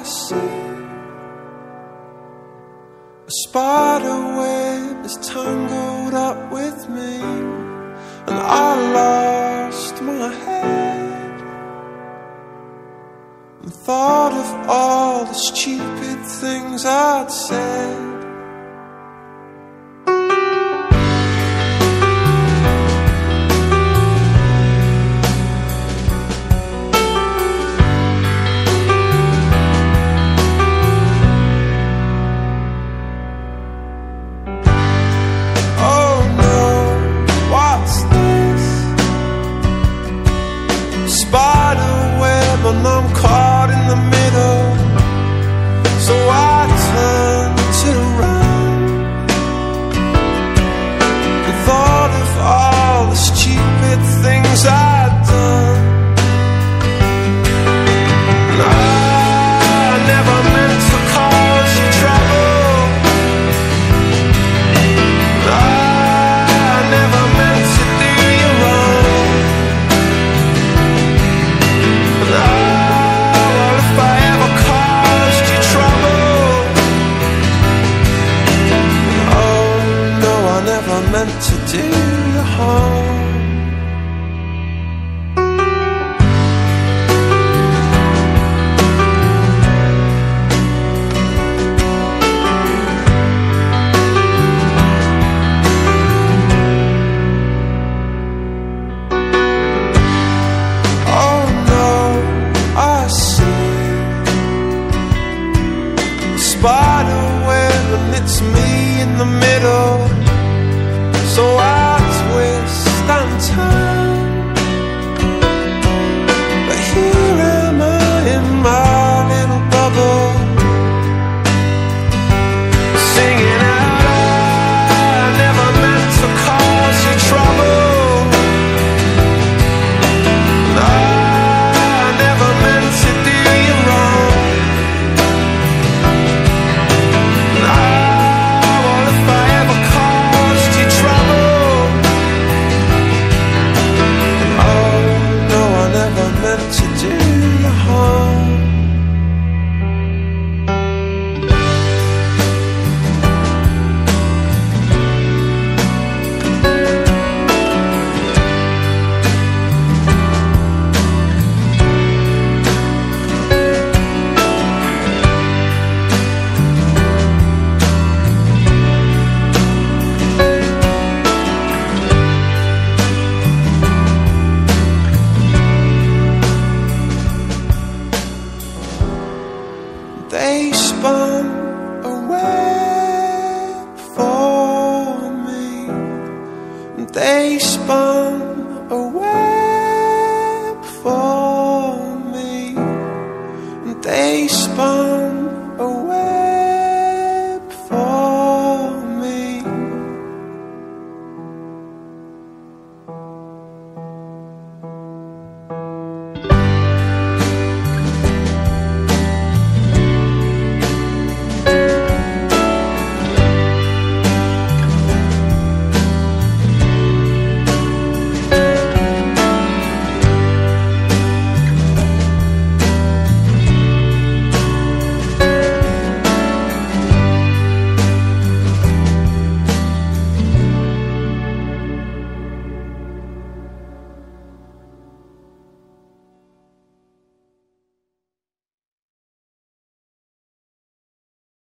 see a spider web is tangled up with me, and I lost my head and thought of all the stupid things I'd said. And I'm caught in the middle, so I turned it around and thought of all the stupid things I'd done. And I never meant to cause you trouble, and I never meant to do you wrong. Meant to do you harm. Oh no, I see a spider web and it's me in the middle. So I twist and turn, but here am I in my little bubble, singing out, I never meant to cause you trouble, and I never meant to do you wrong, and well, if I ever caused you trouble, meant to do you harm. They spun a web for me, and they spun a web for me, and they spun